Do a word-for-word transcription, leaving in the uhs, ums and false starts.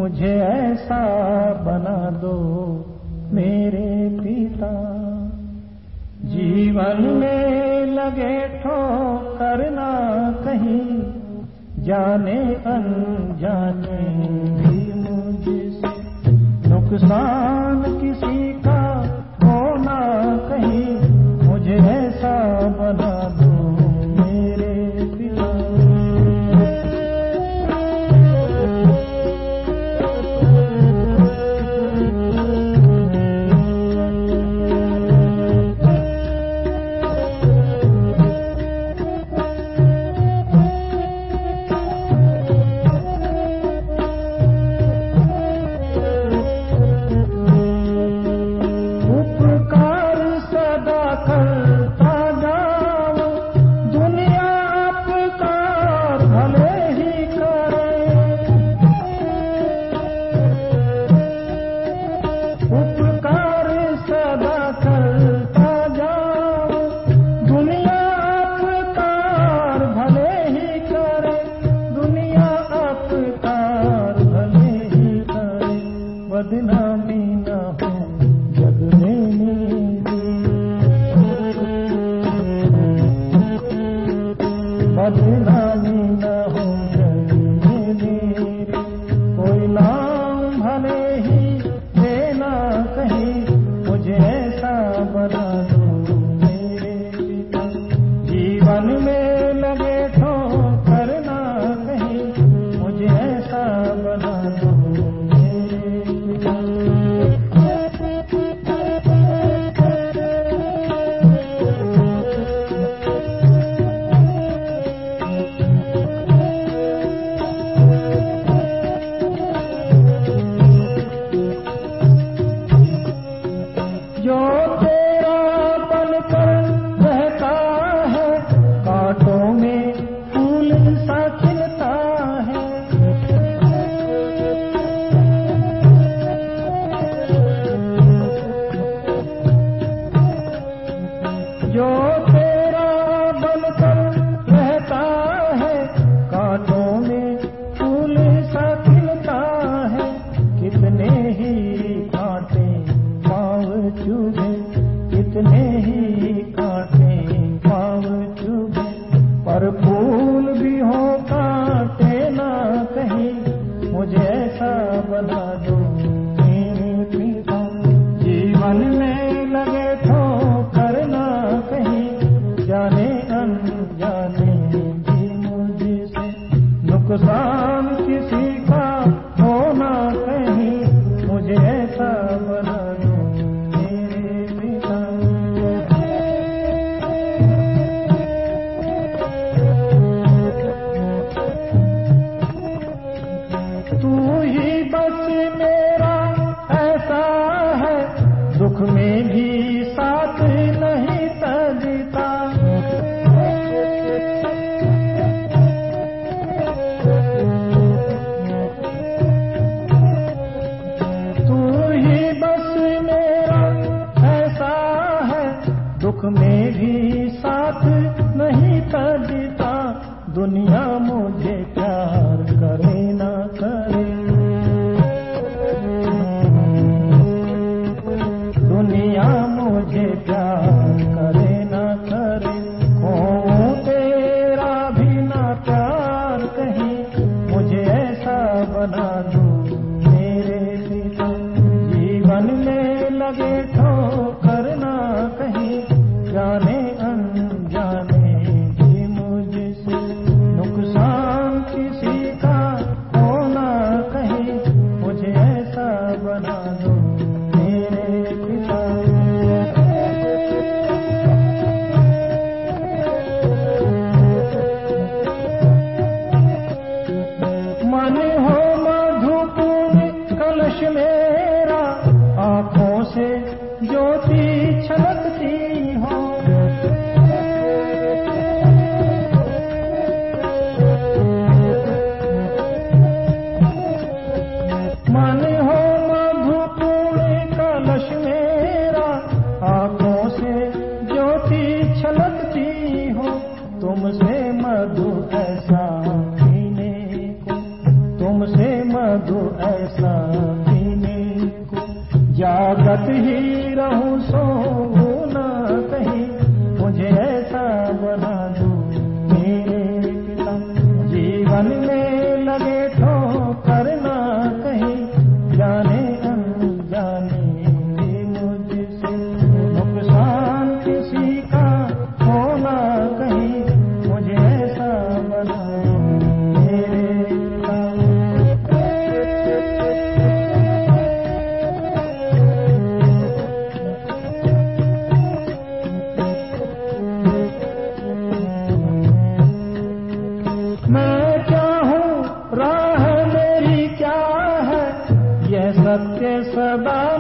मुझे ऐसा बना दो मेरे पिता। जीवन में लगे ठोकर ना कहीं, जाने अनजाने भी मुझसे नुकसान किसी का हो ना कहीं, मुझे ऐसा बना दो मेरे पिता। नुकसान किसी का हो चाहत ही रहूं सोऊं ना कहीं, मुझे ऐसा बना दो मेरे पिता। जीवन में लगे ठोकर ना कहीं, जाने अनजाने भी मुझसे नुकसान किसी का होना कहीं, मुझे ऐसा बना दो मेरे पिता। मैं क्या हूँ, राह मेरी क्या है, यह सत्य सदा